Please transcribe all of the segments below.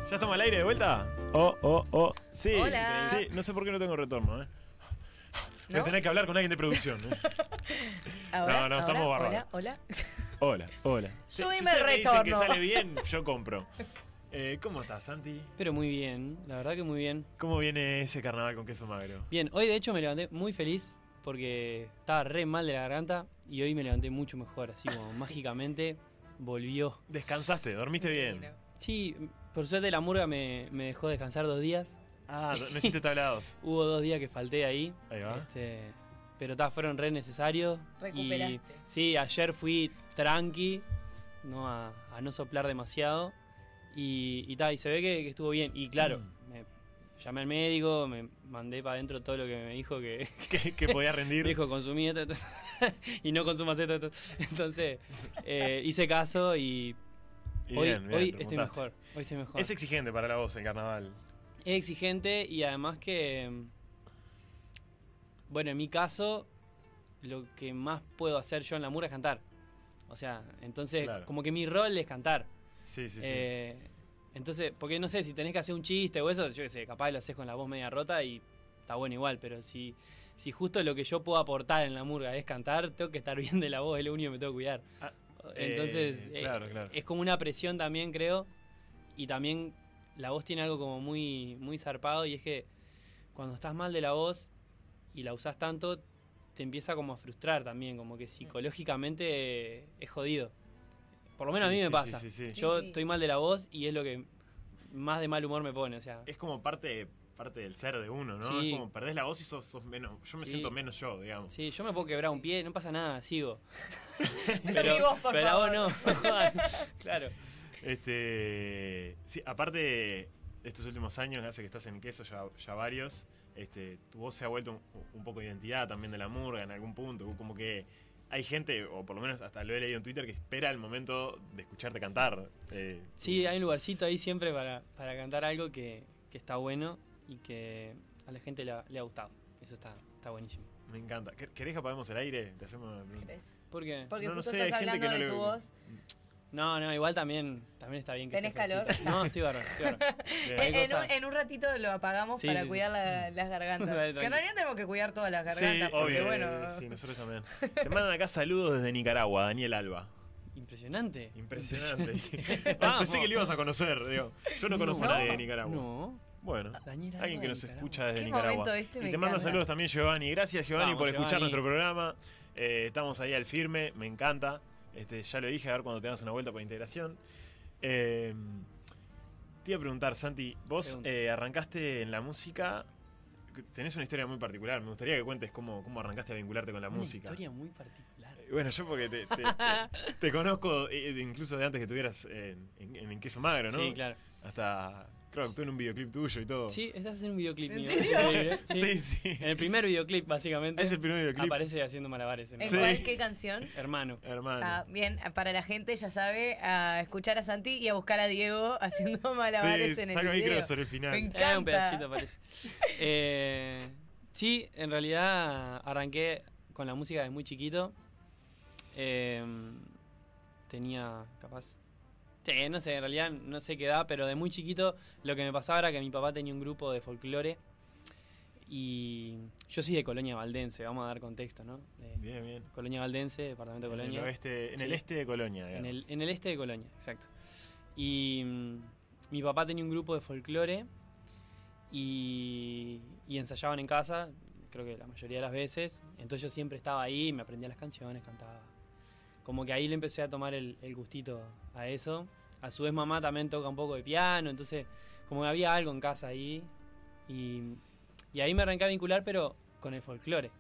¿Ya estamos al aire de vuelta? Oh. Sí, Hola. sí, no sé por qué no tengo retorno, ¿eh? Voy ¿No? a tener que hablar con alguien de producción, ¿eh? Ahora, No, estamos barrados. Hola. Hola. Subime si ustedes me dicen retorno. que sale bien, yo compro. ¿Cómo estás, Santi? Pero muy bien, la verdad que muy bien. ¿Cómo viene ese carnaval con queso magro? Bien, hoy de hecho me levanté muy feliz porque estaba re mal de la garganta y hoy me levanté mucho mejor, así como mágicamente volvió. ¿Descansaste? ¿Dormiste bien? Sí, por suerte la murga me dejó descansar 2 días. Ah, no hiciste tablados. Hubo 2 días que falté ahí. Ahí va. Pero fueron re necesarios. Recuperaste. Y, sí, ayer fui tranqui, a no soplar demasiado. Y se ve que estuvo bien. Y claro, me llamé al médico, me mandé para adentro todo lo que me dijo que que podía rendir. me dijo, consumí esto y no consumas esto. Entonces, hice caso y hoy te estoy montaste. mejor. Hoy estoy mejor. Es exigente para la voz el carnaval. Es exigente y además que, bueno, en mi caso, lo que más puedo hacer yo en la murga es cantar. O sea, entonces, Claro. como que mi rol es cantar. Sí. Entonces, porque no sé, si tenés que hacer un chiste o eso, yo qué sé, capaz lo haces con la voz media rota y está bueno igual, pero si justo lo que yo puedo aportar en la murga es cantar, tengo que estar bien de la voz, es lo único que me tengo que cuidar. Ah, Entonces, claro. es como una presión también, creo, y también la voz tiene algo como muy, muy zarpado, y es que cuando estás mal de la voz y la usás tanto, te empieza como a frustrar también, como que psicológicamente es jodido. Por lo menos a mí me pasa. Sí. Yo Sí. estoy mal de la voz y es lo que más de mal humor me pone, o sea. Es como parte del ser de uno, ¿no? Sí. Es como perdés la voz y sos menos. Yo me Sí. siento menos yo, digamos. Sí, yo me puedo quebrar un pie, no pasa nada, sigo. Mi voz, por pero la voz favor. no. Claro. Sí, aparte de estos últimos años, hace que estás en queso ya varios, tu voz se ha vuelto un poco de identidad también de la murga en algún punto, como que hay gente, o por lo menos hasta lo he leído en Twitter, que espera el momento de escucharte cantar. Sí, hay un lugarcito ahí siempre para cantar algo que está bueno y que a la gente le ha gustado. Eso está buenísimo. Me encanta. ¿Querés que apaguemos el aire? Te hacemos una pregunta. ¿Querés? ¿Por qué? Porque No, no justo sé, hay estás gente que hablando no de le- tu voz. No, igual también está bien que ¿Tenés esté calor? fresquito. No, estoy bárbaro. Bien. Hay En cosas- un ratito lo apagamos Sí, para sí, cuidar sí. las gargantas. Tranqui. Que en realidad tenemos que cuidar todas las gargantas. Sí, porque obvio. bueno. Sí, nosotros también. Te mandan acá saludos desde Nicaragua, Daniel Alba. Impresionante. Impresionante. Vamos. Pensé que lo ibas a conocer, digo. Yo no conozco a nadie de Nicaragua. No. Bueno, Daniel Alba alguien que de nos Nicaragua. escucha desde Qué Nicaragua. momento este, y me te manda encanta. saludos también Giovanni. Gracias Giovanni Vamos, por escuchar Giovanni. nuestro programa. Estamos ahí al firme, me encanta. Ya lo dije, a ver cuando tengas una vuelta por integración. Te iba a preguntar, Santi, vos Pregunta. arrancaste en la música. Tenés una historia muy particular. Me gustaría que cuentes cómo arrancaste a vincularte con la Una música. historia muy particular. Bueno, yo porque te conozco incluso de antes que estuvieras en Queso Magro, ¿no? Sí, claro. Hasta, creo que actué en un videoclip tuyo y todo. Sí, estás haciendo un videoclip ¿En mío. serio? Increíble. Sí. En el primer videoclip, básicamente. Es el primer videoclip. Aparece haciendo malabares. ¿En Sí. cuál? ¿Qué canción? Hermano. Hermano. Ah, bien, para la gente ya sabe, a escuchar a Santi y a buscar a Diego haciendo malabares Sí, en el salgo ahí video. creo sobre el final. Me encanta. Un pedacito parece. Sí, en realidad arranqué con la música desde muy chiquito. Tenía capaz... Sí, no sé, en realidad no sé qué edad, pero de muy chiquito lo que me pasaba era que mi papá tenía un grupo de folclore. Y yo soy de Colonia Valdense, vamos a dar contexto, ¿no? Bien. Colonia Valdense, departamento de En Colonia. el Sí. este de Colonia, En digamos. el este de Colonia, exacto. Y mi papá tenía un grupo de folclore y ensayaban en casa, creo que la mayoría de las veces. Entonces yo siempre estaba ahí, me aprendía las canciones, cantaba. Como que ahí le empecé a tomar el gustito a eso. A su vez mamá también toca un poco de piano, entonces como que había algo en casa ahí. Y ahí me arranqué a vincular, pero con el folclore.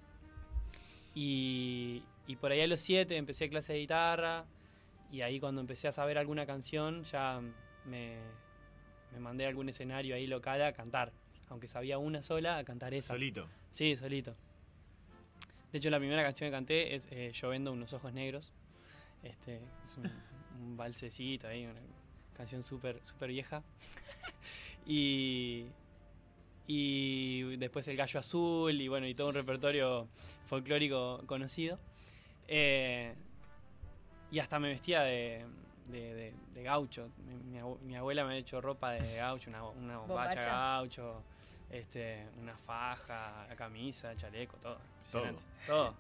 Y por ahí a los 7 empecé clase de guitarra. Y ahí cuando empecé a saber alguna canción ya me mandé a algún escenario ahí local a cantar. Aunque sabía una sola, a cantar esa. Solito. Sí, solito. De hecho la primera canción que canté es Yo vendo unos ojos negros. Es un valsecito ahí, una canción súper vieja. y después El Gallo Azul y bueno, y todo un repertorio folclórico conocido. Y hasta me vestía de de gaucho. Mi abuela me ha hecho ropa de gaucho, una bombacha gaucho, una faja, la camisa, el chaleco, todo. Impresionante. Todo.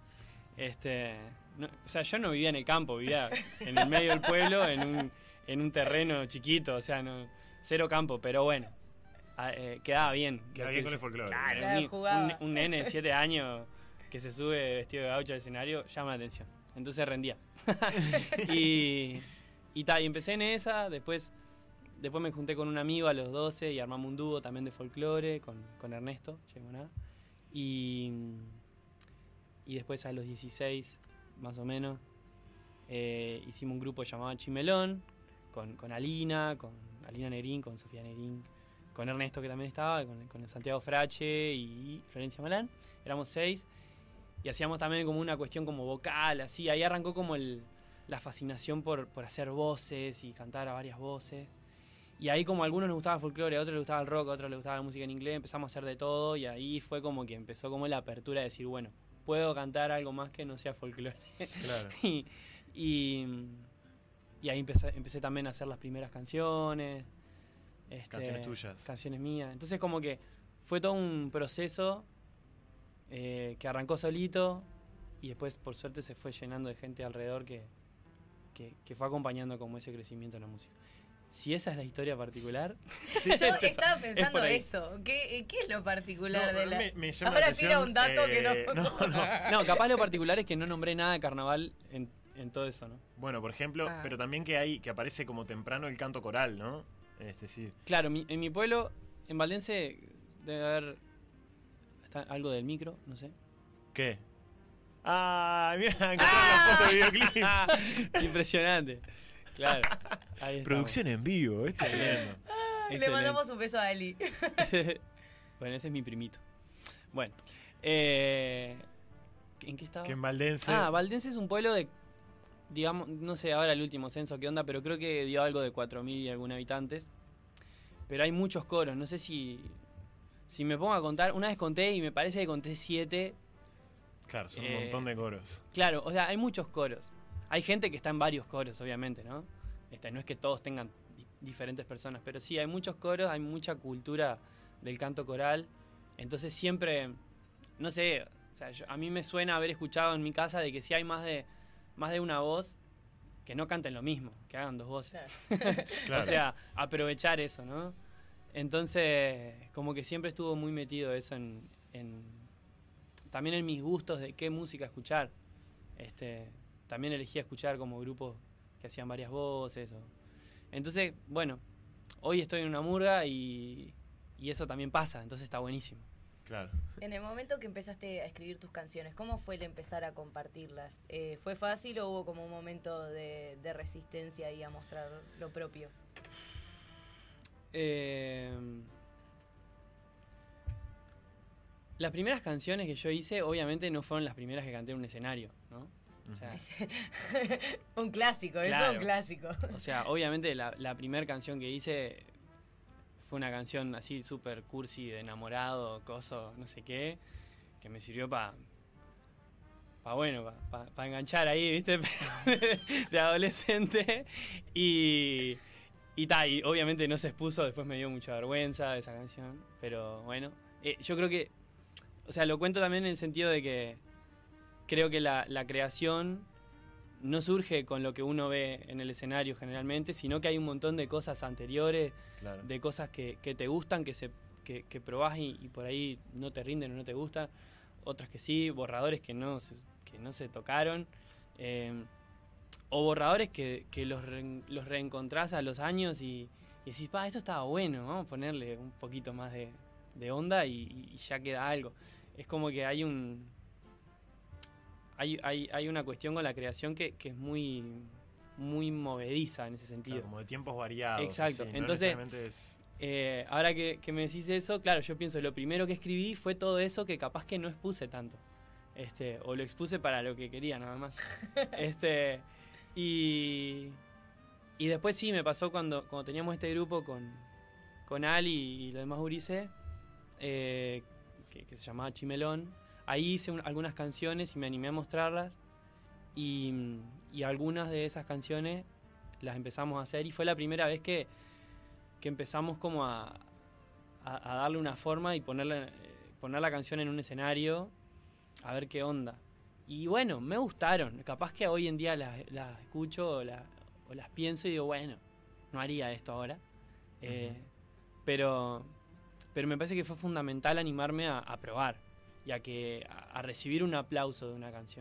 O sea, yo no vivía en el campo, vivía en el medio del pueblo, en un terreno chiquito, o sea, cero campo, pero bueno, quedaba bien. Quedaba bien con el folclore. Claro, un nene de 7 años que se sube vestido de gaucho al escenario llama la atención. Entonces rendía. y empecé en esa, después me junté con un amigo a los 12 y armamos un dúo también de folclore con Ernesto Chemoná. Y después a los 16, más o menos, hicimos un grupo llamado Chimelón, con Alina Negrín, con Sofía Negrín, con Ernesto que también estaba, con Santiago Frache y Florencia Malán. Éramos 6 y hacíamos también como una cuestión como vocal, así. Ahí arrancó como la fascinación por hacer voces y cantar a varias voces. Y ahí como a algunos les gustaba el folclore, a otros les gustaba el rock, a otros les gustaba la música en inglés, empezamos a hacer de todo y ahí fue como que empezó como la apertura de decir, bueno, puedo cantar algo más que no sea folclore. Claro. y ahí empecé también a hacer las primeras canciones. Canciones tuyas. Canciones mías. Entonces como que fue todo un proceso que arrancó solito y después por suerte se fue llenando de gente alrededor que fue acompañando como ese crecimiento en la música. Si esa es la historia particular. Sí, yo estaba pensando eso. ¿Qué es lo particular de la.? Me llama ahora la atención, tira un dato que no. No, capaz lo particular es que no nombré nada de carnaval en todo eso, ¿no? Bueno, por ejemplo, pero también que aparece como temprano el canto coral, ¿no? Sí. Claro, en mi pueblo, en Valdense, debe haber algo del micro, no sé. ¿Qué? Ah, mira, encontré la foto de videoclip. Impresionante. Claro. Ahí producción en vivo, es tremendo. Le mandamos un beso a Ali. Bueno, ese es mi primito. Bueno, ¿en qué estaba? Que en Valdense. Valdense es un pueblo de, digamos, no sé ahora el último censo qué onda, pero creo que dio algo de 4.000 y algún habitantes. Pero hay muchos coros, no sé si me pongo a contar. Una vez conté y me parece que conté 7. Claro, son un montón de coros. Claro, o sea, hay muchos coros. Hay gente que está en varios coros, obviamente, ¿no? No es que todos tengan diferentes personas, pero sí, hay muchos coros, hay mucha cultura del canto coral. Entonces siempre, no sé, o sea, a mí me suena haber escuchado en mi casa de que si hay más de una voz, que no canten lo mismo, que hagan 2 voces. Claro. O sea, aprovechar eso, ¿no? Entonces, como que siempre estuvo muy metido eso también en mis gustos de qué música escuchar. También elegí escuchar como grupos que hacían varias voces. Entonces, bueno, hoy estoy en una murga y eso también pasa, entonces está buenísimo. Claro. En el momento que empezaste a escribir tus canciones, ¿cómo fue el empezar a compartirlas? ¿Fue fácil o hubo como un momento de resistencia y a mostrar lo propio? Las primeras canciones que yo hice, obviamente, no fueron las primeras que canté en un escenario, ¿no? O sea, un clásico, claro. Eso es un clásico. O sea, obviamente la primera canción que hice fue una canción así súper cursi de enamorado, coso, no sé qué, que me sirvió para enganchar ahí, ¿viste? de adolescente. Y obviamente no se expuso, después me dio mucha vergüenza esa canción, pero bueno, yo creo que, o sea, lo cuento también en el sentido de que creo que la creación no surge con lo que uno ve en el escenario generalmente, sino que hay un montón de cosas anteriores, claro, de cosas que te gustan, que probás y por ahí no te rinden o no te gustan, otras que sí, borradores que no se tocaron, o borradores que los reencontrás a los años y decís, esto estaba bueno, vamos a ponerle un poquito más de onda y ya queda algo. Es como que hay una cuestión con la creación que es muy, muy movediza en ese sentido. Claro, como de tiempos variados. Exacto. Así, entonces, ahora que me decís eso, claro, yo pienso, lo primero que escribí fue todo eso que capaz que no expuse tanto. O lo expuse para lo que quería nada más. Y después sí, me pasó cuando teníamos este grupo con Ali y los demás gurises, que se llamaba Chimelón. Ahí hice algunas canciones y me animé a mostrarlas y algunas de esas canciones las empezamos a hacer y fue la primera vez que empezamos como a darle una forma y poner la canción en un escenario a ver qué onda. Y bueno, me gustaron. Capaz que hoy en día las escucho o las pienso y digo, bueno, no haría esto ahora. Pero me parece que fue fundamental animarme a probar y a recibir un aplauso de una canción.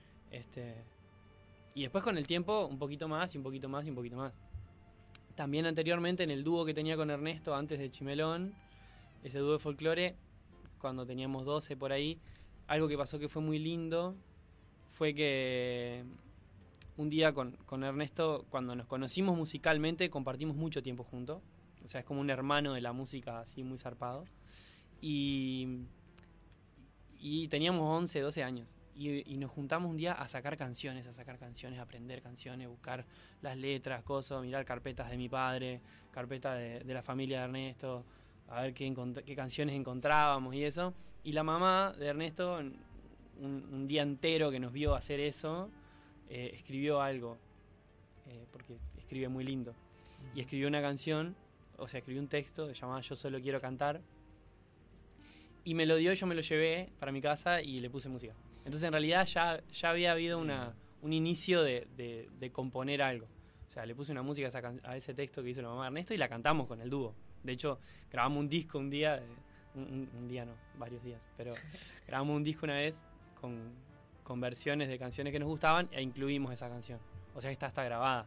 Y después con el tiempo, un poquito más y un poquito más y un poquito más. También anteriormente en el dúo que tenía con Ernesto antes de Chimelón, ese dúo de folclore, cuando teníamos 12 por ahí, algo que pasó que fue muy lindo fue que un día con Ernesto, cuando nos conocimos musicalmente, compartimos mucho tiempo juntos. O sea, es como un hermano de la música así muy zarpado. Y teníamos 11, 12 años. Y nos juntamos un día a sacar canciones, a aprender canciones, buscar las letras, cosas, mirar carpetas de mi padre, carpetas de la familia de Ernesto, a ver qué canciones encontrábamos y eso. Y la mamá de Ernesto, un día entero que nos vio hacer eso, escribió algo, porque escribe muy lindo. Y escribió una canción, o sea, escribió un texto que se llamaba Yo solo quiero cantar. Y me lo dio, yo me lo llevé para mi casa y le puse música. Entonces en realidad ya había habido un inicio de componer algo. O sea, le puse una música a ese texto que hizo la mamá de Ernesto y la cantamos con el dúo. De hecho, grabamos un disco un día, un día no, varios días, pero grabamos un disco una vez con versiones de canciones que nos gustaban e incluimos esa canción. O sea, está grabada.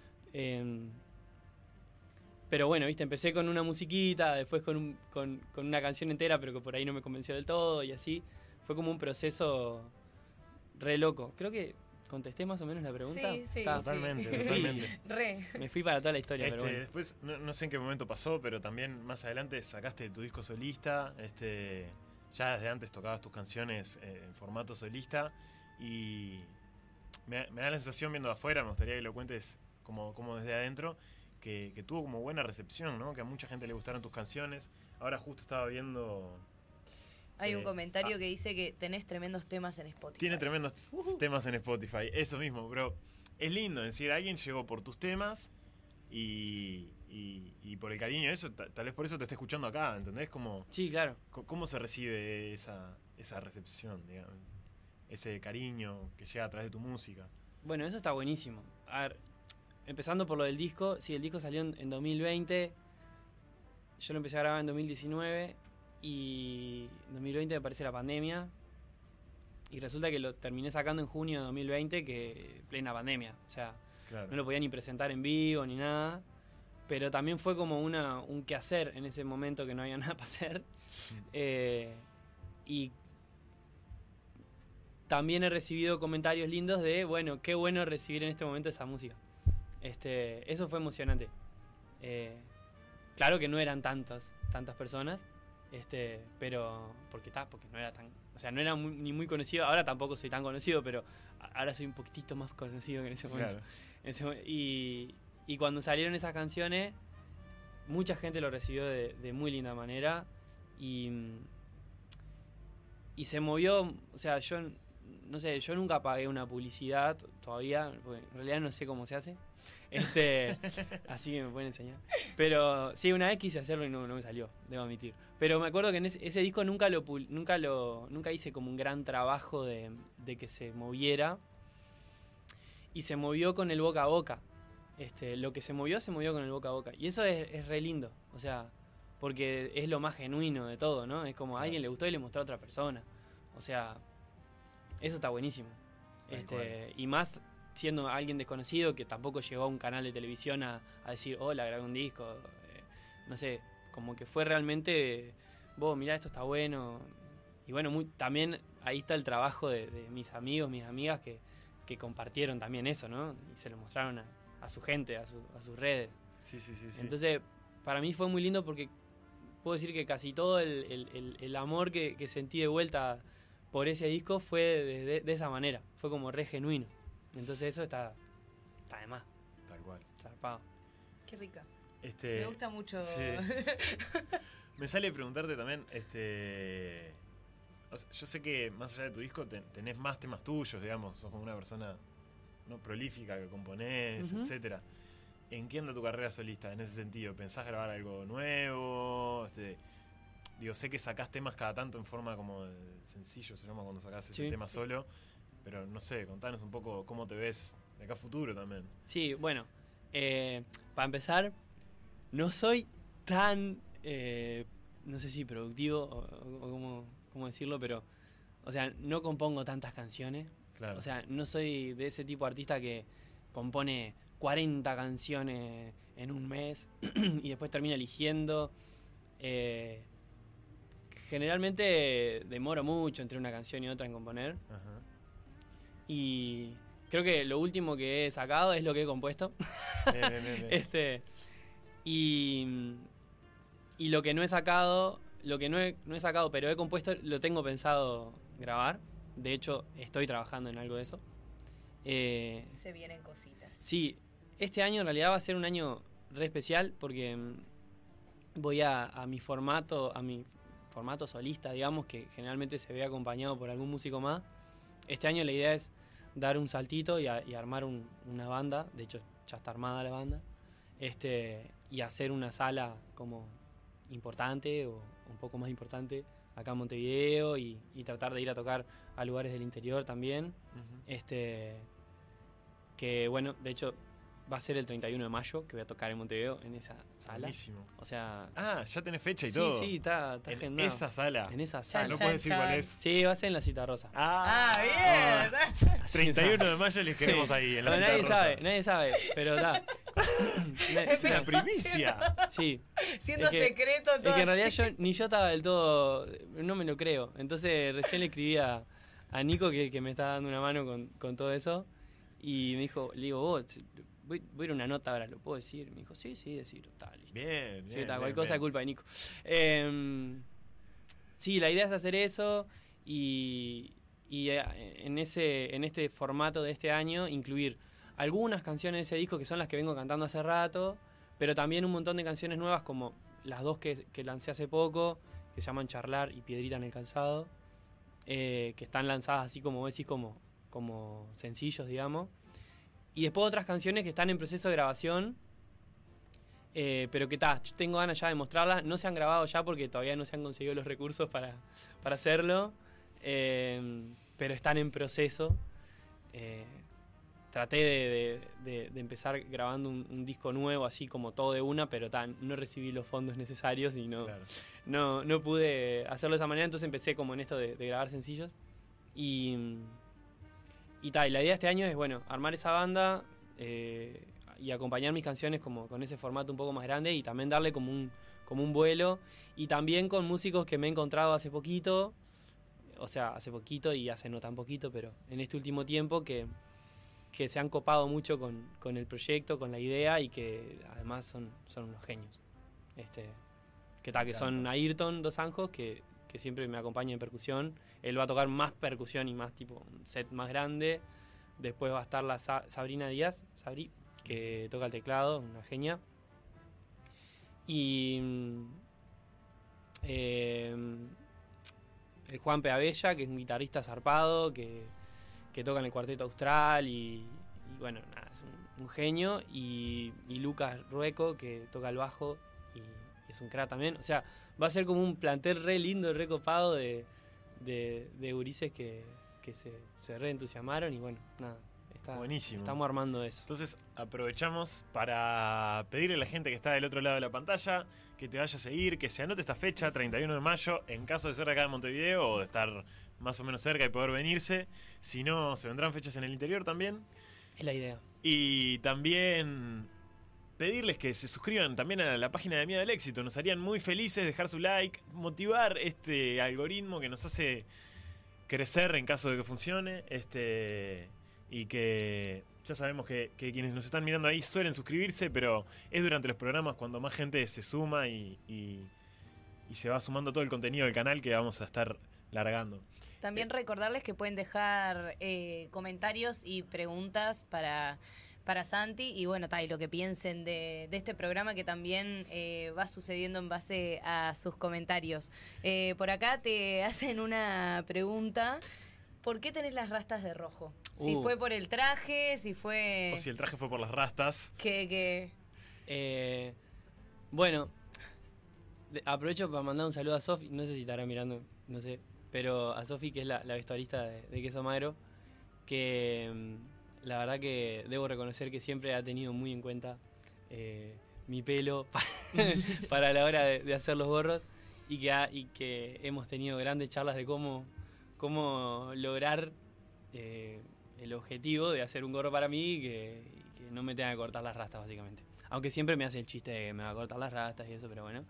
Pero bueno, viste, empecé con una musiquita, después con una canción entera, pero que por ahí no me convenció del todo y así. Fue como un proceso re loco. Creo que contesté más o menos la pregunta. Sí, Totalmente. Me fui para toda la historia, pero bueno. Después, no sé en qué momento pasó, pero también más adelante sacaste tu disco solista. Ya desde antes tocabas tus canciones en formato solista. Y me da la sensación, viendo de afuera, me gustaría que lo cuentes como desde adentro, que tuvo como buena recepción, ¿no? Que a mucha gente le gustaron tus canciones. Ahora justo estaba viendo... Hay un comentario que dice que tenés tremendos temas en Spotify. Tiene tremendos temas en Spotify, eso mismo, bro. Es lindo, es decir, alguien llegó por tus temas y por el cariño de eso, tal vez por eso te esté escuchando acá, ¿entendés? Sí, claro. ¿Cómo se recibe esa recepción, digamos? Ese cariño que llega a través de tu música. Bueno, eso está buenísimo. A ver, empezando por lo del disco, sí, el disco salió en 2020, yo lo empecé a grabar en 2019 y en 2020 me aparece la pandemia y resulta que lo terminé sacando en junio de 2020, que plena pandemia, o sea, claro, no lo podía ni presentar en vivo ni nada, pero también fue como un quehacer en ese momento que no había nada para hacer. Y también he recibido comentarios lindos de, bueno, qué bueno recibir en este momento esa música. Eso fue emocionante. Claro que no eran tantas personas, pero porque no era tan, o sea, no era ni muy conocido. Ahora tampoco soy tan conocido, pero ahora soy un poquitito más conocido que en ese momento. Claro. Y cuando salieron esas canciones, mucha gente lo recibió de muy linda manera y se movió. O sea, yo no sé, yo nunca pagué una publicidad todavía, porque en realidad no sé cómo se hace. Así que me pueden enseñar. Pero sí, una vez quise hacerlo y no me salió, debo admitir. Pero me acuerdo que en ese disco nunca hice como un gran trabajo de que se moviera. Y se movió con el boca a boca. Lo que se movió con el boca a boca. Y eso es re lindo. O sea, porque es lo más genuino de todo, ¿no? Es como a alguien le gustó y le mostró a otra persona. O sea, eso está buenísimo. Y más siendo alguien desconocido que tampoco llegó a un canal de televisión a decir, hola, grabé un disco. No sé, como que fue realmente, vos, mirá, esto está bueno. Y bueno, también ahí está el trabajo de mis amigos, mis amigas que compartieron también eso, ¿no? Y se lo mostraron a su gente, a sus redes. Sí. Entonces, para mí fue muy lindo porque puedo decir que casi todo el amor que sentí de vuelta por ese disco fue de esa manera. Fue como re genuino. Entonces eso está de más. Tal cual. Zarpado. Qué rica. Me gusta mucho. Sí. Me sale preguntarte también, o sea, yo sé que más allá de tu disco tenés más temas tuyos, digamos, sos como una persona no prolífica que componés, etcétera. ¿en qué anda tu carrera solista en ese sentido? ¿Pensás grabar algo nuevo? Digo, sé que sacás temas cada tanto en forma como de sencillo, se llama cuando sacás ese tema solo, pero no sé, contanos un poco cómo te ves de acá a futuro también. Sí, bueno, para empezar, no soy tan, no sé si productivo o cómo decirlo, pero, o sea, no compongo tantas canciones. Claro. O sea, no soy de ese tipo de artista que compone 40 canciones en un mes y después termina eligiendo. Generalmente demoro mucho entre una canción y otra en componer. Ajá. Y creo que lo último que he sacado es lo que he compuesto. Bien. Y lo que no he sacado, no he sacado, pero he compuesto, lo tengo pensado grabar. De hecho, estoy trabajando en algo de eso. Se vienen cositas. Sí, este año en realidad va a ser un año re especial porque voy a mi formato solista, digamos, que generalmente se ve acompañado por algún músico más. Este año la idea es dar un saltito y armar una banda. De hecho, ya está armada la banda. Y hacer una sala como importante o un poco más importante acá en Montevideo y tratar de ir a tocar a lugares del interior también. Uh-huh. Que bueno, de hecho va a ser el 31 de mayo que voy a tocar en Montevideo en esa sala. Buenísimo. O sea, ya tenés fecha y todo. Sí, está en agendado. esa sala. En esa sala. No puedes decir cuál es. Sí, va a ser en la Cita Rosa. Bien. 31 de mayo les queremos ahí en la Cita Rosa. Nadie sabe, pero está. Es una primicia. Sí. Siendo secreto todo. Es que en realidad yo estaba del todo, no me lo creo. Entonces recién le escribí a Nico, que me está dando una mano con todo eso. Y me dijo, le digo, voy a ir a una nota ahora, ¿lo puedo decir? Me dijo, sí, decirlo, está listo. Bien. Sí, está, cualquier cosa es culpa de Nico. Sí, la idea es hacer eso y en este formato de este año incluir algunas canciones de ese disco que son las que vengo cantando hace rato, pero también un montón de canciones nuevas como las dos que lancé hace poco, que se llaman Charlar y Piedrita en el Calzado, que están lanzadas así como decís, como sencillos, digamos. Y después otras canciones que están en proceso de grabación, pero que tengo ganas ya de mostrarlas. No se han grabado ya porque todavía no se han conseguido los recursos para hacerlo, pero están en proceso. Traté de empezar grabando un disco nuevo, así como todo de una, pero no recibí los fondos necesarios y no pude hacerlo de esa manera, entonces empecé como en esto de grabar sencillos. Y la idea de este año es, bueno, armar esa banda y acompañar mis canciones como con ese formato un poco más grande y también darle como un vuelo. Y también con músicos que me he encontrado hace poquito, o sea, hace poquito y hace no tan poquito, pero en este último tiempo que se han copado mucho con el proyecto, con la idea y que además son unos genios. Que son Ayrton Dos Anjos, que siempre me acompaña en percusión. Él va a tocar más percusión y más tipo un set más grande. Después va a estar la Sabrina Díaz, que toca el teclado, una genia. Y el Juan P. Abella, que es un guitarrista zarpado, que toca en el Cuarteto Austral y bueno, nada, es un genio. Y Lucas Rueco, que toca el bajo y es un crack también. O sea, va a ser como un plantel re lindo, re copado de gurises que se re entusiasmaron y bueno, nada. Buenísimo. Estamos armando eso. Entonces aprovechamos para pedirle a la gente que está del otro lado de la pantalla que te vaya a seguir, que se anote esta fecha, 31 de mayo, en caso de ser de acá de Montevideo o de estar más o menos cerca y poder venirse. Si no, se vendrán fechas en el interior también. Es la idea. Y también pedirles que se suscriban también a la página de Miedo al Éxito. Nos harían muy felices, dejar su like, motivar este algoritmo que nos hace crecer en caso de que funcione. Y que ya sabemos que quienes nos están mirando ahí suelen suscribirse, pero es durante los programas cuando más gente se suma y se va sumando todo el contenido del canal que vamos a estar largando. También recordarles que pueden dejar comentarios y preguntas para Santi y bueno, y lo que piensen de este programa que también va sucediendo en base a sus comentarios. Por acá te hacen una pregunta. ¿Por qué tenés las rastas de rojo? Si fue por el traje, si fue... O si el traje fue por las rastas. Bueno, aprovecho para mandar un saludo a Sofi, no sé si estará mirando, no sé, pero a Sofi, que es la vestuarista de Queso Magro, que la verdad que debo reconocer que siempre ha tenido muy en cuenta mi pelo para la hora de hacer los gorros, y que hemos tenido grandes charlas de cómo lograr el objetivo de hacer un gorro para mí y que no me tenga que cortar las rastas, básicamente. Aunque siempre me hace el chiste de que me va a cortar las rastas y eso, pero bueno.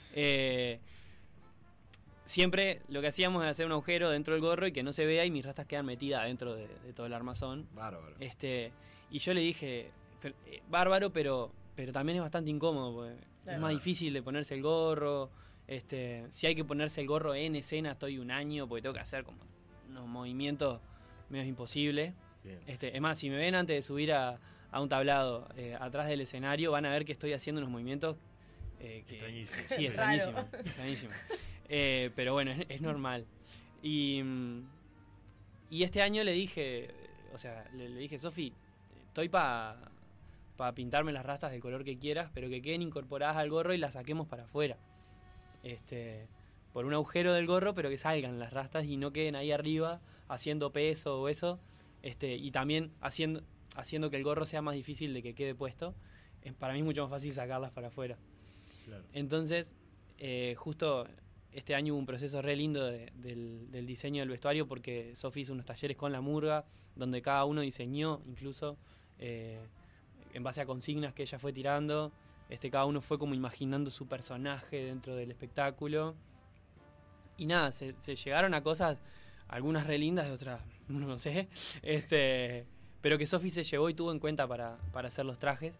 Siempre lo que hacíamos era hacer un agujero dentro del gorro y que no se vea, y mis rastas quedan metidas dentro de todo el armazón. Bárbaro. Y yo le dije, bárbaro, pero también es bastante incómodo, porque Claro. es más difícil de ponerse el gorro. Si hay que ponerse el gorro en escena, estoy un año, porque tengo que hacer como unos movimientos medio imposibles. Bien. Es más, si me ven antes de subir a un tablado atrás del escenario, van a ver que estoy haciendo unos movimientos Extrañísimo. Sí, Es raro. extrañísimo. Pero bueno, es normal. Y este año le dije, le dije, Sofi, estoy para pintarme las rastas del color que quieras, pero que queden incorporadas al gorro y las saquemos para afuera. Por un agujero del gorro, pero que salgan las rastas y no queden ahí arriba haciendo peso o eso. Y también haciendo que el gorro sea más difícil de que quede puesto. Para mí es mucho más fácil sacarlas para afuera. Claro. Entonces, justo este año hubo un proceso re lindo del diseño del vestuario, porque Sofi hizo unos talleres con la murga, donde cada uno diseñó, incluso en base a consignas que ella fue tirando. Cada uno fue como imaginando su personaje dentro del espectáculo. Y nada, se llegaron a cosas, algunas re lindas, otras no sé. Pero que Sofi se llevó y tuvo en cuenta para hacer los trajes.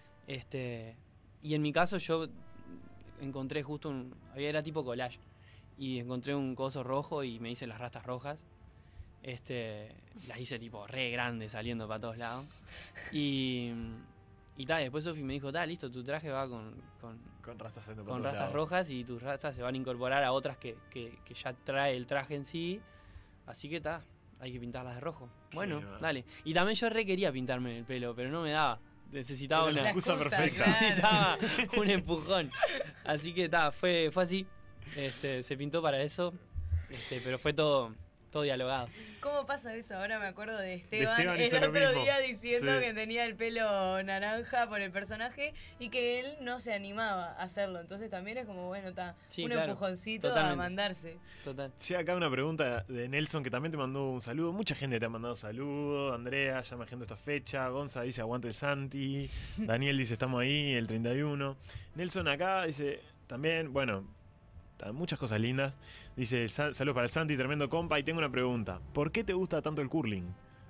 Y en mi caso yo encontré justo era tipo collage, y encontré un coso rojo y me hice las rastas rojas. Las hice tipo re grandes, saliendo para todos lados. Y después Sofi me dijo, listo, tu traje va con rastas rojas, y tus rastas se van a incorporar a otras que ya trae el traje en sí. Así que hay que pintarlas de rojo. Bueno, dale. Y también yo re quería pintarme el pelo, pero no me daba. Necesitaba Era una la excusa perfecta. claro. necesitaba un empujón. Así que fue así. Se pintó para eso. Pero fue todo dialogado. ¿Cómo pasa eso? Ahora me acuerdo de Esteban hizo el lo otro mismo. día diciendo Sí. que tenía el pelo naranja por el personaje y que él no se animaba a hacerlo. Entonces también es como, bueno, Sí, un claro. empujoncito Totalmente. a mandarse. Total. Llega acá una pregunta de Nelson, que también te mandó un saludo. Mucha gente te ha mandado saludos. Andrea, ya me agendo esta fecha. Gonza dice, aguante el Santi. Daniel dice, estamos ahí, el 31. Nelson acá dice, también, bueno, muchas cosas lindas. Dice, saludos para el Santi, tremendo compa. Y tengo una pregunta. ¿Por qué te gusta tanto el curling?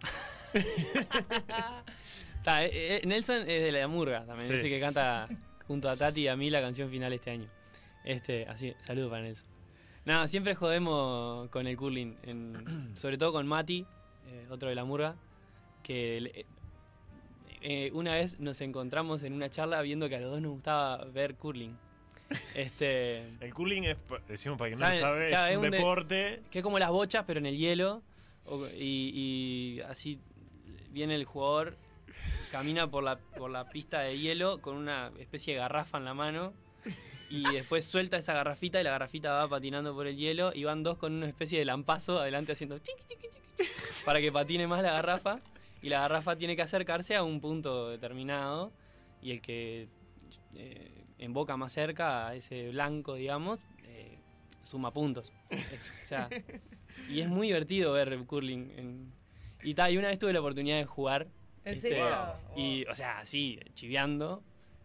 Nelson es de la murga también. Sí. Dice que canta junto a Tati y a mí la canción final este año. Así, saludos para Nelson. Nada, siempre jodemos con el curling. Sobre todo con Mati, otro de la murga. Que una vez nos encontramos en una charla viendo que a los dos nos gustaba ver curling. El curling es, decimos para quien no lo ¿Saben? sabe, Claro, es un deporte. Que es como las bochas, pero en el hielo. Y así viene el jugador, camina por la pista de hielo con una especie de garrafa en la mano. Y después suelta esa garrafita y la garrafita va patinando por el hielo. Y van dos con una especie de lampazo adelante haciendo chiqui, chiqui, chiqui, para que patine más la garrafa. Y la garrafa tiene que acercarse a un punto determinado. Y el que emboca más cerca a ese blanco, digamos, suma puntos. O sea, y es muy divertido ver curling. Y una vez tuve la oportunidad de jugar. ¿En serio? Y, o sea, así, chiveando.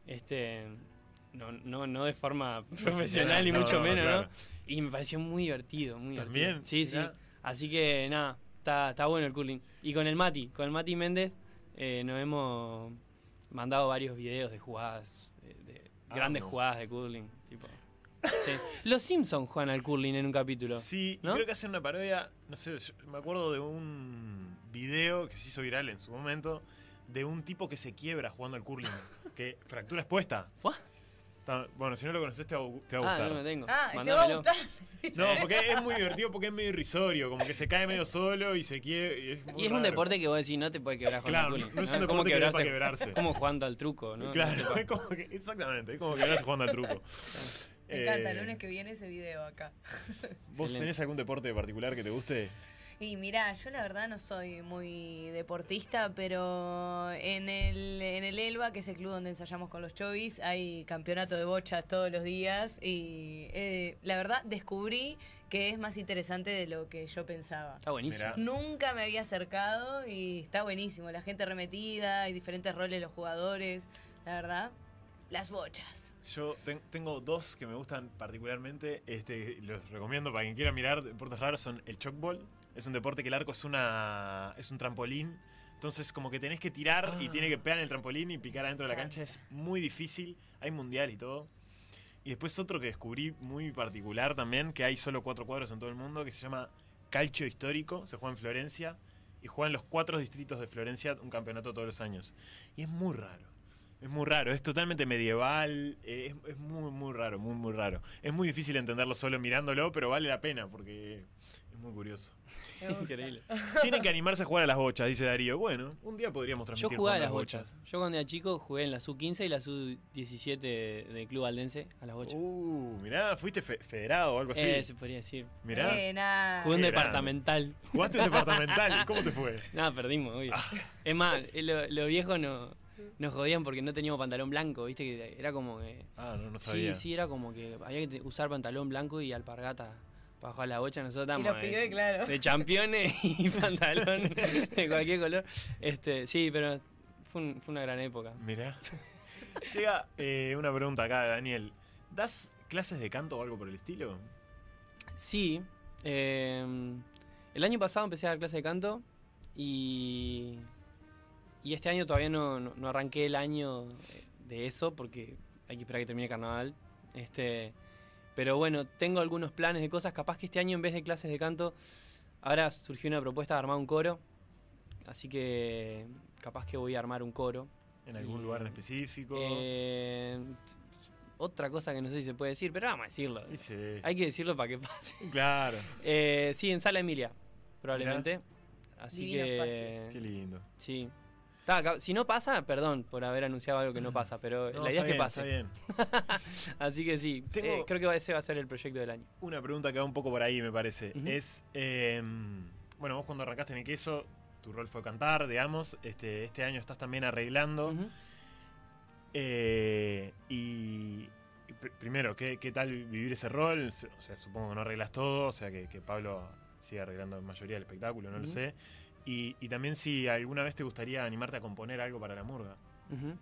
No de forma profesional, ni no, mucho no, menos, claro. ¿no? Y me pareció muy divertido, muy ¿También? divertido. Sí, Mirá. sí. Así que nada, está bueno el curling. Y con el Mati Méndez, nos hemos mandado varios videos de jugadas, de grandes bueno. jugadas de curling. Tipo, sí. Los Simpsons juegan al curling en un capítulo. Sí, y ¿no? creo que hacen una parodia, no sé, me acuerdo de un video que se hizo viral en su momento, de un tipo que se quiebra jugando al curling, que fractura expuesta. ¿Fua? Bueno, si no lo conoces te va a gustar. No lo tengo. Te va a Mándamelo. gustar. No, porque es muy divertido, porque es medio irrisorio, como que se cae medio solo y se quiere. Y es un deporte que vos decís, no te puede quebrar con Claro, el culo. no es un como deporte que da para quebrarse. Es como jugando al truco, ¿no? Claro, es como que, exactamente, es como que vas jugando al truco. Me encanta, el lunes que viene ese video acá. ¿Vos tenés algún deporte particular que te guste? Y mirá, yo la verdad no soy muy deportista, pero en el Elba, que es el club donde ensayamos con los chovis, hay campeonato de bochas todos los días y la verdad descubrí que es más interesante de lo que yo pensaba. Está buenísimo. Mirá. Nunca me había acercado y está buenísimo. La gente remetida, hay diferentes roles de los jugadores. La verdad, las bochas. Yo tengo dos que me gustan particularmente, los recomiendo para quien quiera mirar. Deportes raros son el chocball. Es un deporte que el arco es un trampolín. Entonces como que tenés que tirar y tiene que pegar en el trampolín y picar adentro de la cancha. Es muy difícil. Hay mundial y todo. Y después otro que descubrí muy particular también, que hay solo 4 cuadros en todo el mundo, que se llama Calcio Histórico. Se juega en Florencia. Y juegan los 4 distritos de Florencia un campeonato todos los años. Y es muy raro. Es muy raro, es totalmente medieval, es muy, muy raro, muy, muy raro. Es muy difícil entenderlo solo mirándolo, pero vale la pena porque es muy curioso. Increíble. Tienen que animarse a jugar a las bochas, dice Darío. Bueno, un día podríamos Yo transmitir jugaba a jugando las bochas. Yo cuando era chico jugué en la sub-15 y la sub-17 del Club Aldense a las bochas. Mirá, fuiste federado o algo así. Se podría decir. Mirá, Jugué un Qué departamental. jugaste un departamental. ¿Cómo te fue? Nada, perdimos, obvio. Es más, los viejos nos jodían porque no teníamos pantalón blanco, viste que era como que... No sabía. Sí, era como que había que usar pantalón blanco y alpargata para jugar a la bocha. Nosotros Y estábamos los pibes, claro. de championes y pantalón de cualquier color. Sí, pero fue una gran época. Mirá. Llega una pregunta acá de Daniel. ¿Das clases de canto o algo por el estilo? Sí. El año pasado empecé a dar clase de canto y este año todavía no arranqué el año de eso porque hay que esperar que termine el carnaval. Pero bueno, tengo algunos planes de cosas. Capaz que este año en vez de clases de canto, ahora surgió una propuesta de armar un coro. Así que capaz que voy a armar un coro. ¿En algún lugar en específico? Otra cosa que no sé si se puede decir, pero vamos a decirlo. Sí. Hay que decirlo para que pase. Claro. Sí, en Sala Emilia, probablemente. Así Divino que... espacio. Qué lindo. Sí. Si no pasa, perdón por haber anunciado algo que no pasa, pero No, la idea es que está pase. bien. Así que sí, Tengo- creo que ese va a ser el proyecto del año. Una pregunta que va un poco por ahí, me parece. Ujú. Es, bueno, vos cuando arrancaste en el queso, tu rol fue cantar, digamos. Este año estás también arreglando. Ujú. Primero, ¿qué tal vivir ese rol? O sea, supongo que no arreglas todo, o sea, que Pablo sigue arreglando la mayoría del espectáculo, no lo Ujú. sé. Y también si alguna vez te gustaría animarte a componer algo para la murga. Ujú.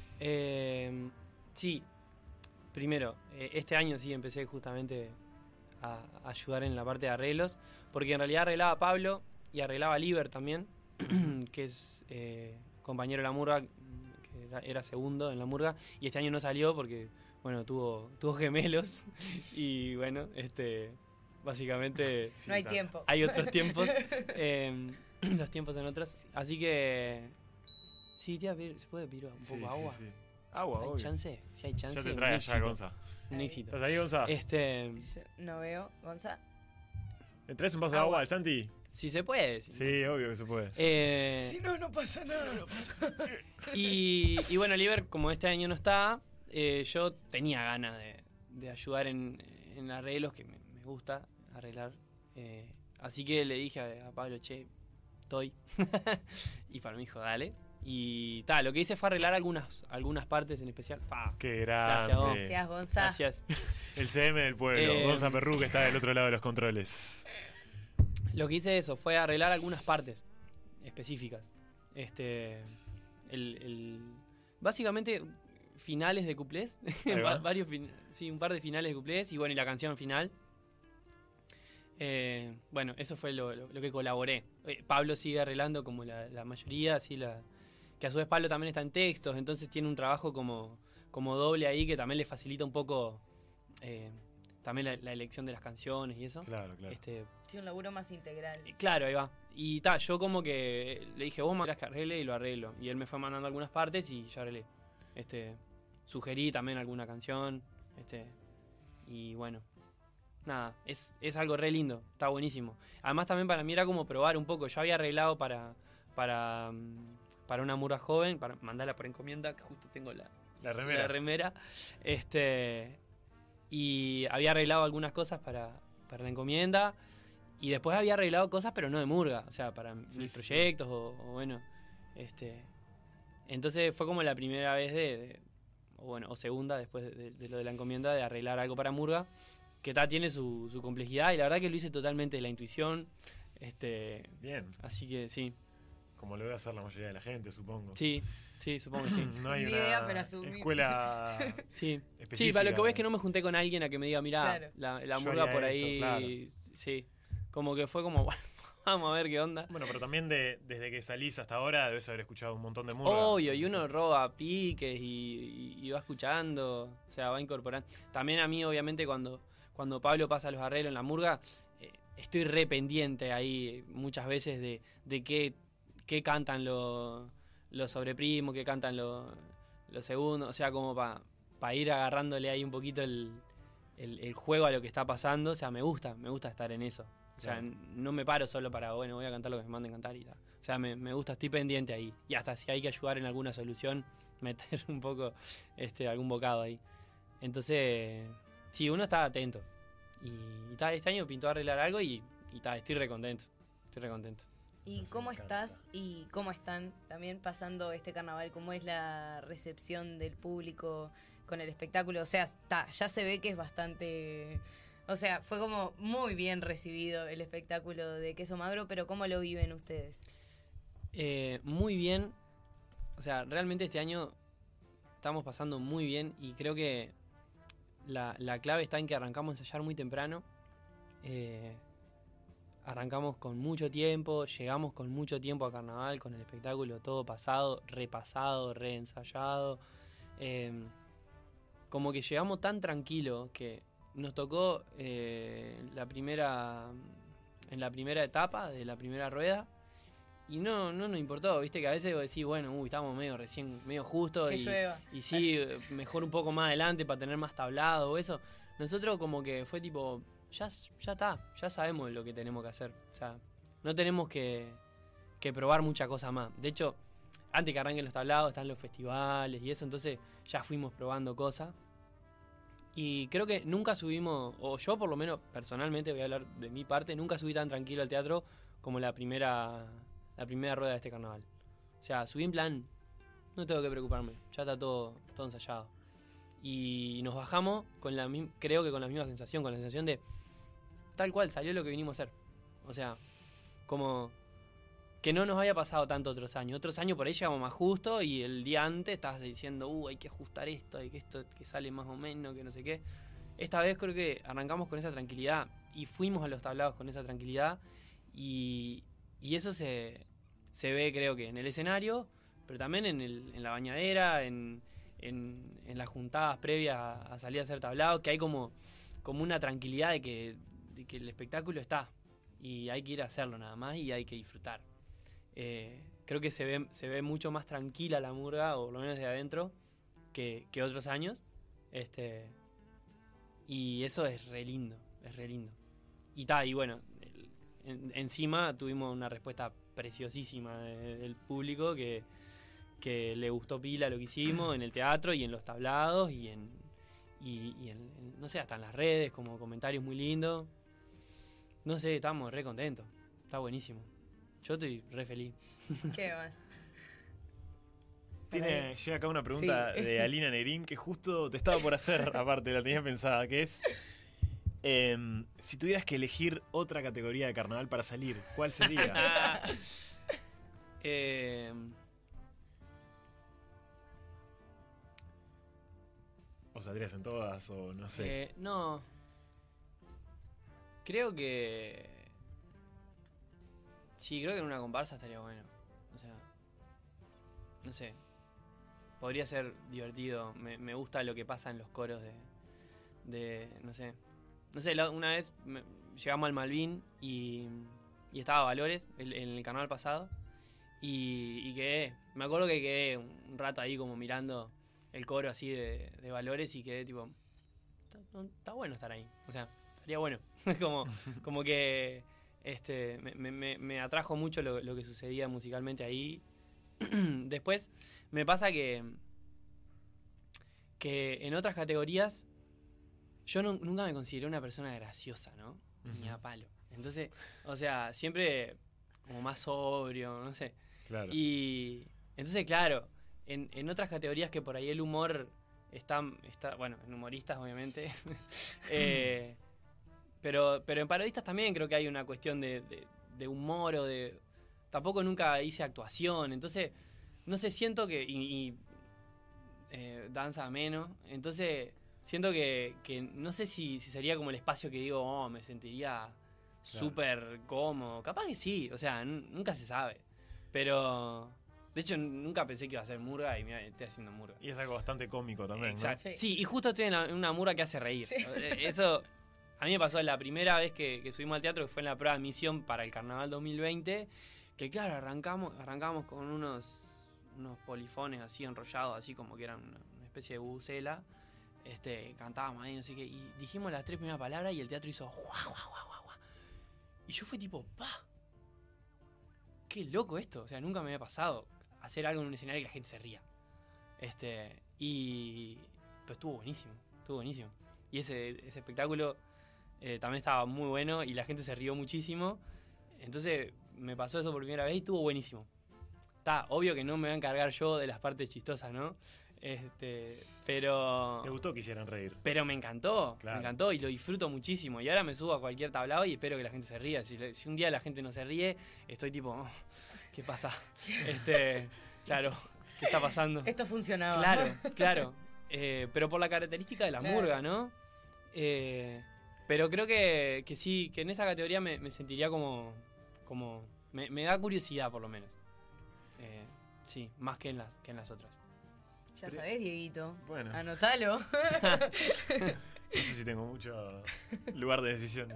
Sí, primero, este año sí empecé justamente a ayudar en la parte de arreglos, porque en realidad arreglaba a Pablo y arreglaba a Liber también, que es compañero de la murga, que era segundo en la murga, y este año no salió porque, bueno, tuvo gemelos y bueno, básicamente Sí, No hay ta- tiempo. hay otros tiempos, los tiempos son otros, así que sí, tía, ¿se puede pedir un poco de agua? Sí. Agua, ¿Hay obvio. chance? Si hay chance, Ya te un trae allá, éxito. Gonza. Un Ahí. éxito. ¿Estás ahí, Gonza? No veo, Gonza. ¿Le traes un vaso de Agua. agua al Santi? Si se puede. si Sí, obvio que se puede. no. no pasa nada. Y bueno, Liber, como este año no está, yo tenía ganas de ayudar en arreglos, que me gusta arreglar. Así que le dije a Pablo, che, estoy. Y Pablo me dijo, dale. Y tal, lo que hice fue arreglar algunas partes en especial. Qué Gracias, grande. Gracias, Gonza. Gracias. El CM del pueblo. Eh, Gonza Perrú, que está del otro lado de los controles. Lo que hice eso fue arreglar algunas partes específicas. Básicamente finales de cuplés. Ahí va. Sí, un par de finales de cuplés y bueno, y la canción final. Bueno, eso fue lo que colaboré. Pablo sigue arreglando como la mayoría, así que a su vez Pablo también está en textos, entonces tiene un trabajo como doble ahí que también le facilita un poco también la elección de las canciones y eso. Claro. Sí, un laburo más integral. Claro, ahí va. Y yo como que le dije, vos me querés que arregle y lo arreglo. Y él me fue mandando algunas partes y yo arreglé. sugerí también alguna canción. Y bueno, nada, es algo re lindo, está buenísimo. Además también para mí era como probar un poco. Yo había arreglado para una murga joven, para mandarla por encomienda, que justo tengo la remera. Y había arreglado algunas cosas para la encomienda. Y después había arreglado cosas, pero no de murga, o sea, para mis proyectos o bueno. Entonces fue como la primera vez o segunda después de lo de la encomienda, de arreglar algo para murga, que tiene su complejidad, y la verdad que lo hice totalmente de la intuición. Bien. Así que sí. Como lo debe hacer la mayoría de la gente, supongo. Sí, supongo que sí. No hay Ni una idea, pero asumí. escuela Sí, específica. para lo que ves que no me junté con alguien a que me diga, mirá, Claro. la Yo murga haría por esto, ahí. claro. Sí, como que fue como, bueno, vamos a ver qué onda. Bueno, pero también desde que salís hasta ahora debes haber escuchado un montón de murga. Obvio, y uno roba piques y va escuchando, o sea, va incorporando. También a mí, obviamente, cuando Pablo pasa los arreglos en la murga, estoy re pendiente ahí muchas veces de qué cantan los sobreprimos, qué cantan los segundos, o sea, como para ir agarrándole ahí un poquito el juego a lo que está pasando. O sea, me gusta estar en eso. O sea, Claro. no me paro solo para, bueno, voy a cantar lo que me manden cantar y tal. O sea, me gusta, estoy pendiente ahí. Y hasta si hay que ayudar en alguna solución, meter un poco algún bocado ahí. Entonces, sí, uno está atento. Y este año pintó arreglar algo y estoy re contento. ¿Y Nos cómo encanta. estás y cómo están también pasando este carnaval? ¿Cómo es la recepción del público con el espectáculo? O sea, ya se ve que es bastante... O sea, fue como muy bien recibido el espectáculo de Queso Magro, pero ¿cómo lo viven ustedes? Muy bien. O sea, realmente este año estamos pasando muy bien y creo que la clave está en que arrancamos a ensayar muy temprano. Arrancamos con mucho tiempo, llegamos con mucho tiempo a carnaval, con el espectáculo todo pasado, repasado, reensayado. Como que llegamos tan tranquilo que nos tocó en la primera etapa de la primera rueda y no nos importó, viste que a veces vos decís, bueno, estamos medio justo Que llueva. y sí, mejor un poco más adelante para tener más tablado o eso. Nosotros como que fue tipo, ya está, ya sabemos lo que tenemos que hacer. O sea, no tenemos que probar mucha cosa más. De hecho, antes que arranquen los tablados están los festivales y eso, entonces ya fuimos probando cosas. Y creo que nunca subimos, o yo por lo menos personalmente voy a hablar de mi parte, nunca subí tan tranquilo al teatro como la primera rueda de este carnaval. O sea, subí en plan, no tengo que preocuparme, ya está todo ensayado. Y nos bajamos creo que con la misma sensación, con la sensación de tal cual, salió lo que vinimos a hacer. O sea, como que no nos había pasado tanto otros años. Otros años por ahí llegamos más justo y el día antes estás diciendo, hay que ajustar esto, hay que esto que sale más o menos, que no sé qué. Esta vez creo que arrancamos con esa tranquilidad y fuimos a los tablados con esa tranquilidad y eso se ve, creo que en el escenario, pero también en la bañadera, en las juntadas previas a salir a hacer tablados, que hay como una tranquilidad de que el espectáculo está y hay que ir a hacerlo nada más y hay que disfrutar. Creo que se ve mucho más tranquila la murga, o por lo menos de adentro, que otros años. Y eso es re lindo. Y bueno, encima tuvimos una respuesta preciosísima del público que le gustó pila lo que hicimos en el teatro y en los tablados y no sé, hasta en las redes, como comentarios muy lindos. No sé, estamos re contentos. Está buenísimo. Yo estoy re feliz. ¿Qué más? Llega acá una pregunta Sí. de Alina Negrín que justo te estaba por hacer, aparte, la tenía pensada, que es si tuvieras que elegir otra categoría de carnaval para salir, ¿cuál sería? ¿O saldrías en todas? O no sé. No. Creo que... Sí, creo que en una comparsa estaría bueno. O sea, no sé. Podría ser divertido. Me gusta lo que pasa en los coros de no sé. No sé, una vez llegamos al Malvin y estaba Valores en el carnaval pasado y quedé. Me acuerdo que quedé un rato ahí como mirando el coro así de valores y quedé tipo, está bueno estar ahí. O sea, estaría bueno. como que me atrajo mucho lo que sucedía musicalmente ahí. Después me pasa que en otras categorías yo nunca me consideré una persona graciosa, ¿no? Ni a palo. Entonces, o sea, siempre como más sobrio, no sé. Claro. Y entonces, claro, en otras categorías que por ahí el humor está bueno, en humoristas obviamente, pero en parodistas también creo que hay una cuestión de humor o de... Tampoco nunca hice actuación, entonces, no sé, siento que... danza menos, entonces siento que no sé si sería como el espacio que digo, me sentiría súper cómodo. Capaz que sí, o sea, nunca se sabe. Pero, de hecho, nunca pensé que iba a hacer murga y mira, estoy haciendo murga. Y es algo bastante cómico también, Exacto. ¿no? Sí, y justo estoy en una murga que hace reír. Sí. Eso, a mí me pasó la primera vez que subimos al teatro, que fue en la prueba de admisión para el Carnaval 2020, que claro, arrancamos con unos polifones así enrollados, así como que eran una especie de bucela. Cantábamos ahí, no sé qué, y dijimos las 3 primeras palabras y el teatro hizo guau, guau, guau, guau, guau. Y yo fui tipo, qué loco esto, o sea, nunca me había pasado hacer algo en un escenario y que la gente se ría. Pero estuvo buenísimo. Y ese espectáculo también estaba muy bueno y la gente se rió muchísimo. Entonces me pasó eso por primera vez y estuvo buenísimo. Está, obvio que no me voy a encargar yo de las partes chistosas, ¿no? Pero... ¿Te gustó que hicieran reír? Pero me encantó, claro. Me encantó y lo disfruto muchísimo. Y ahora me subo a cualquier tablado y espero que la gente se ría. Si un día la gente no se ríe, estoy tipo, ¿qué pasa? Claro, ¿qué está pasando? Esto funcionaba. Claro. Pero por la característica de la murga, ¿no? Pero creo que sí, que en esa categoría me sentiría como me da curiosidad por lo menos. Sí, más que en las otras. Ya sabés, Dieguito. Bueno. Anotalo. No sé si tengo mucho lugar de decisión.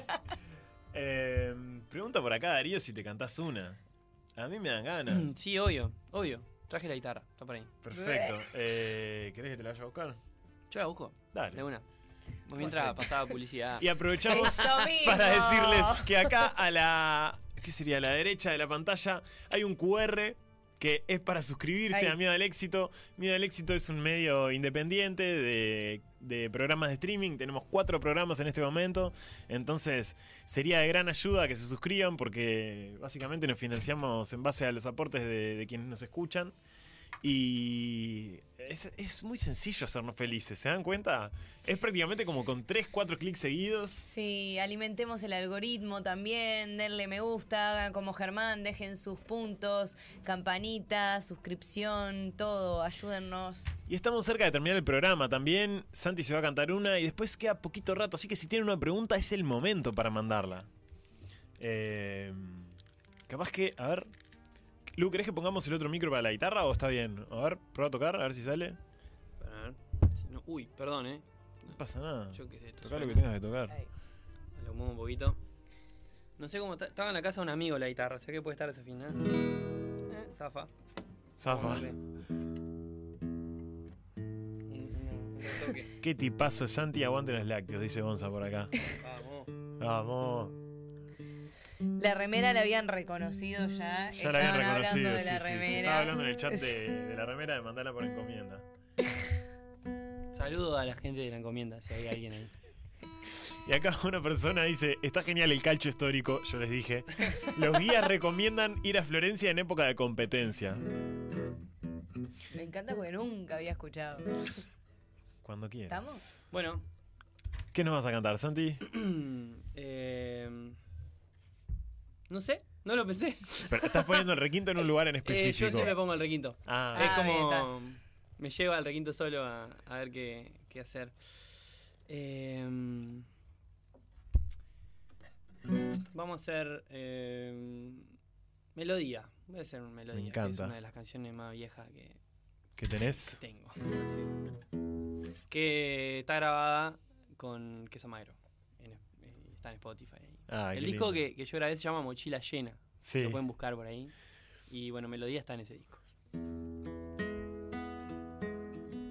Pregunta por acá, Darío, si te cantás una. A mí me dan ganas. Sí, obvio. Traje la guitarra, está por ahí. Perfecto. ¿Querés que te la vaya a buscar? Yo la busco. Dale. De una. Mientras pasaba publicidad. Y aprovechamos para decirles que acá a la... ¿Qué sería? A la derecha de la pantalla hay un QR que es para suscribirse a Miedo al Éxito. Miedo al Éxito es un medio independiente de programas de streaming. Tenemos 4 programas en este momento. Entonces sería de gran ayuda que se suscriban porque básicamente nos financiamos en base a los aportes de quienes nos escuchan. Y es muy sencillo hacernos felices, ¿se dan cuenta? Es prácticamente como con 3-4 clics seguidos. Sí, alimentemos el algoritmo también, denle me gusta, hagan como Germán, dejen sus puntos, campanita, suscripción, todo, ayúdennos. Y estamos cerca de terminar el programa también. Santi se va a cantar una y después queda poquito rato, así que si tienen una pregunta es el momento para mandarla. Capaz que, a ver... Lu, ¿querés que pongamos el otro micro para la guitarra o está bien? A ver, prueba a tocar, a ver si sale. A ver. Si no, uy, perdón, No pasa nada. Yo qué sé. Tocar lo que tengas que tocar. Ahí. Lo muevo un poquito. No sé cómo... Estaba en la casa de un amigo la guitarra. Sé que puede estar desafinada. Zafa. Qué tipazo es Santi, aguante los lácteos, dice Gonza por acá. Vamos. La remera la habían reconocido ya. Ya la habían reconocido, hablando de la sí. remera. Se estaba hablando en el chat de la remera de mandarla por encomienda. Saludo a la gente de la encomienda, si hay alguien ahí. Y acá una persona dice, está genial el calcho histórico, yo les dije. Los guías recomiendan ir a Florencia en época de competencia. Me encanta porque nunca había escuchado. Cuando quieras. ¿Estamos? Bueno. ¿Qué nos vas a cantar, Santi? No sé, no lo pensé. Pero estás poniendo el requinto en un lugar en específico. Yo siempre pongo el requinto. Es como... me lleva al requinto solo a ver qué hacer. Vamos a hacer melodía. Voy a hacer melodía. Me encanta. Que es una de las canciones más viejas ¿Qué tenés? que tengo. Sí. Que está grabada con Queso Magro. Está en Spotify. El disco que yo grabé se llama Mochila Llena. Sí. Lo pueden buscar por ahí. Y bueno, melodía está en ese disco.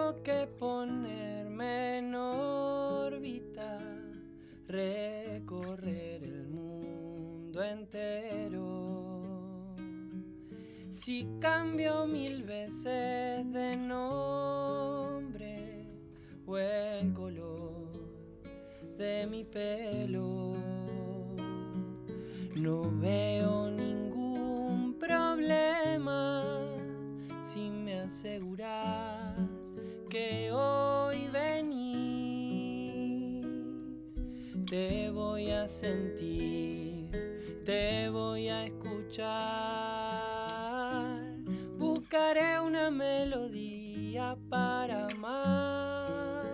tengo que ponerme en órbita, recorrer el mundo entero. Si cambio 1000 veces de nombre o el color de mi pelo, no veo ningún problema si me aseguras que hoy venís. Te voy a sentir, te voy a escuchar. Buscaré una melodía para amar.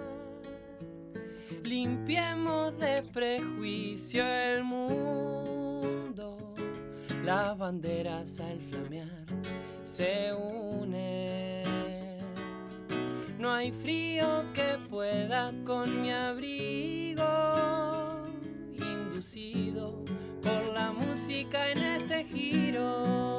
Limpiemos de prejuicio el mundo. Las banderas al flamear se unen. No hay frío que pueda con mi abrigo, inducido por la música en este giro.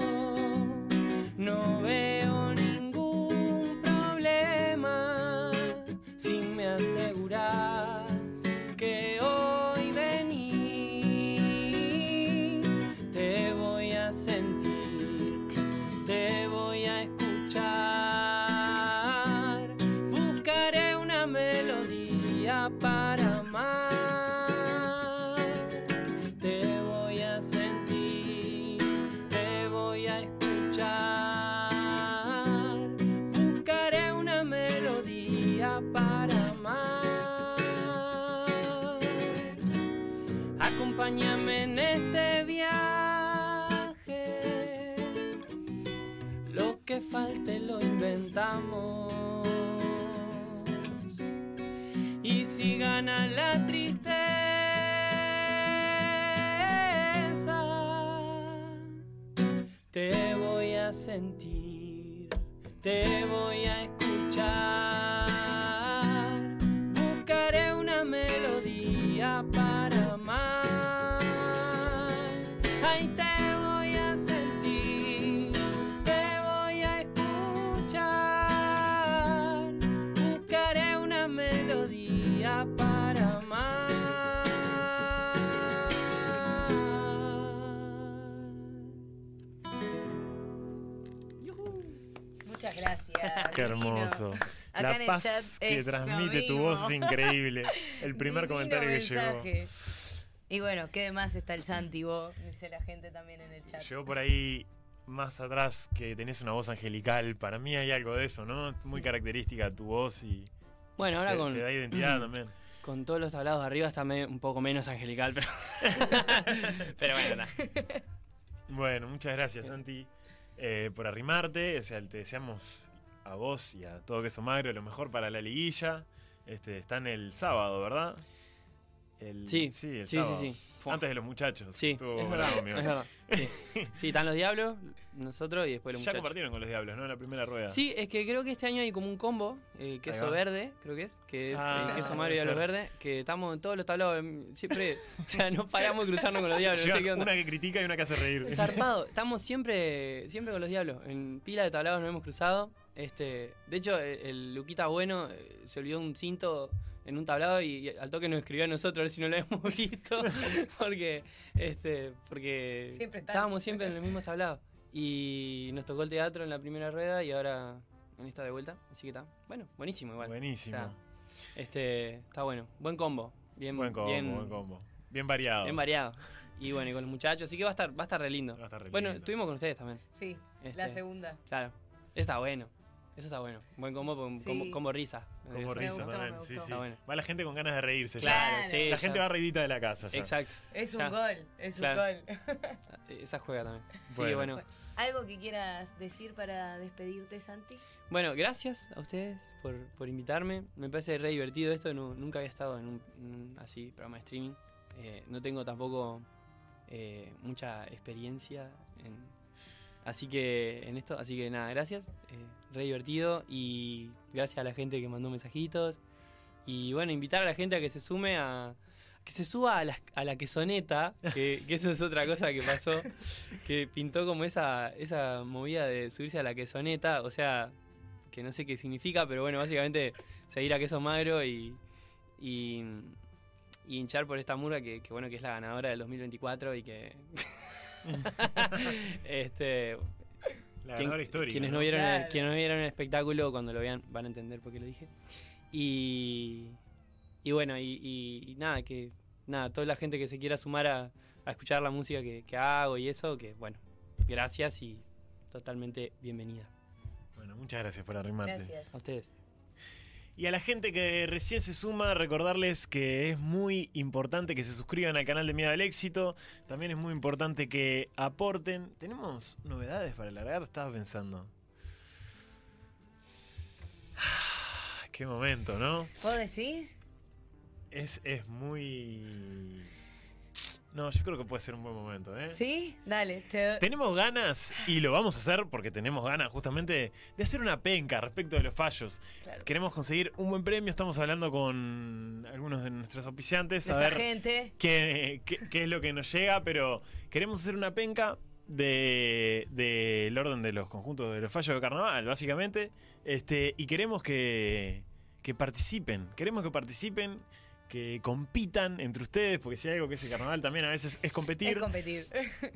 No veo ningún problema si me aseguras que hoy venís. Te voy a sentir, te voy a escuchar. Buscaré una melodía para amar. Te voy a sentir, te voy a escuchar. Buscaré una melodía para amar. Acompáñame en este viaje. Lo que falte lo inventamos. Y si gana la tristeza, te voy a sentir, te voy a escuchar. Buscaré una melodía para amar. Ay, te voy a sentir, te voy a escuchar. Buscaré una melodía para amar. Muchas gracias. Qué hermoso. Acá La en el paz chat, que eso transmite tu mismo. voz es increíble. El primer Divino comentario que llegó. mensaje. Y bueno, ¿qué demás está el Santi vos? Dice la gente también en el chat. Llegó por ahí más atrás que tenés una voz angelical. Para mí hay algo de eso, ¿no? Muy característica tu voz y Bueno, ahora te da identidad también. con todos los tablados de arriba está un poco menos angelical, pero pero bueno, nada. Bueno, muchas gracias, Santi, por arrimarte. O sea, te deseamos a vos y a todo Queso Magro lo mejor para la liguilla. Están el sábado, ¿verdad? Sí, el sí, sábado. sí. Antes de los muchachos. Sí, Estuvo es bravo, verdad, amigo. es verdad. Sí. Sí, están los diablos, nosotros y después los Ya muchachos. compartieron con los Diablos, ¿no? En la primera rueda. Sí, es que creo que este año hay como un combo, queso va. verde, creo que es queso puede Mario y ser. los verdes, que estamos en todos los tablados, siempre, o sea, no paramos de cruzarnos con los diablos, no sé Llevan qué onda. una que critica y una que hace reír. Zarpado, estamos siempre con los diablos, en pila de tablados nos hemos cruzado. De hecho, el Luquita Bueno se olvidó un cinto en un tablado y al toque nos escribió a nosotros a ver si no lo habíamos visto, porque Siempre están. estábamos siempre en los mismos tablados. Y nos tocó el teatro en la primera rueda y ahora en esta de vuelta, así que está, bueno, buenísimo igual. Buenísimo. O sea, está bueno, buen combo, bien Buen combo. Bien variado. bien variado. Y bueno, y con los muchachos, así que va a estar re lindo. Va a estar re Bueno, lindo. estuvimos con ustedes también. Sí, la segunda. Claro, está bueno. Eso está bueno. Buen combo, Sí. combo risa. Como Me risa gustó, también. me Sí, gustó. sí. Está bueno. Va la gente con ganas de reírse ya. Claro. sí. La ya. gente va reidita de la casa ya. Exacto. Es un Ya. gol, es Claro. un gol. Esa juega también. Sí, Bueno. bueno. ¿Algo que quieras decir para despedirte, Santi? Bueno, gracias a ustedes por invitarme. Me parece re divertido esto. Nunca había estado en un así programa de streaming. No tengo tampoco mucha experiencia así que nada, gracias. Re divertido y gracias a la gente que mandó mensajitos. Y bueno, invitar a la gente a que se sume que se suba a la quesoneta, que eso es otra cosa que pasó, que pintó como esa movida de subirse a la quesoneta, o sea, que no sé qué significa, pero bueno, básicamente seguir a Queso Magro y hinchar por esta murga que bueno, que es la ganadora del 2024 y que La ganadora histórica. Quienes no vieron el espectáculo, cuando lo vean van a entender por qué lo dije. Y bueno, y nada, toda la gente que se quiera sumar a escuchar la música que hago y eso, que bueno, gracias y totalmente bienvenida. Bueno, muchas gracias por arrimarte. Gracias. A ustedes. Y a la gente que recién se suma, recordarles que es muy importante que se suscriban al canal de Miedo al Éxito. También es muy importante que aporten. ¿Tenemos novedades para largar? Estaba pensando. Qué momento, ¿no? ¿Vos decís? Es muy... No, yo creo que puede ser un buen momento, ¿eh? ¿Sí? Dale. Tenemos ganas, y lo vamos a hacer porque tenemos ganas justamente de hacer una penca respecto de los fallos. Claro. Queremos conseguir un buen premio, estamos hablando con algunos de nuestros auspiciantes. Nuestra A ver gente. qué es lo que nos llega, pero queremos hacer una penca del orden de los conjuntos de los fallos de carnaval, básicamente. Y queremos que participen, que compitan entre ustedes, porque si hay algo que es el carnaval también a veces es competir. Es competir.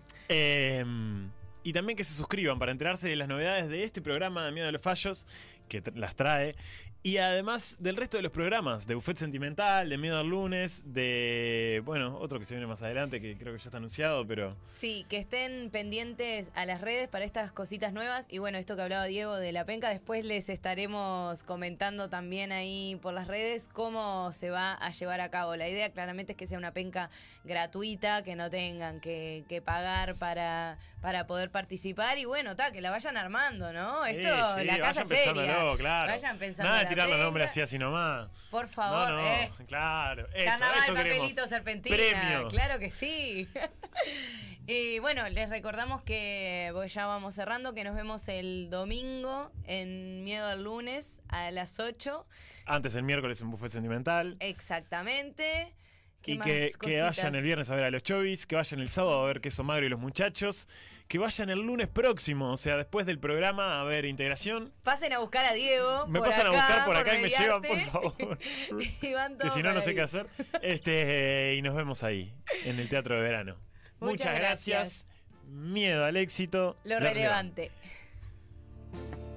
Y también que se suscriban para enterarse de las novedades de este programa de Miedo a los Fallos, que las trae. Y además del resto de los programas, de Buffet Sentimental, de Miedo al Lunes, de... Bueno, otro que se viene más adelante, que creo que ya está anunciado, pero... Sí, que estén pendientes a las redes para estas cositas nuevas. Y bueno, esto que hablaba Diego de la penca, después les estaremos comentando también ahí por las redes cómo se va a llevar a cabo. La idea claramente es que sea una penca gratuita, que no tengan que pagar para poder participar. Y bueno, que la vayan armando, ¿no? Esto, sí, la casa seria. Claro. Vayan pensando. Nada de tirar los nombres así nomás. Por favor, no, Claro, Carnaval, eso papelito, queremos. serpentina. Premios. Claro que sí. Y bueno, les recordamos que ya vamos cerrando, que nos vemos el domingo en Miedo al Lunes a las 8. Antes el miércoles en Buffet Sentimental. Exactamente. Y que vayan el viernes a ver a los Chovis, que vayan el sábado a ver Queso Magro y los muchachos, que vayan el lunes próximo, o sea, después del programa a ver Integración. Pasen a buscar a Diego. Me pasan a buscar por acá y me llevan, Mediarte. por favor. Y van Que si no, no sé qué hacer. Y nos vemos ahí, en el Teatro de Verano. Muchas gracias. Miedo al Éxito. Lo relevante.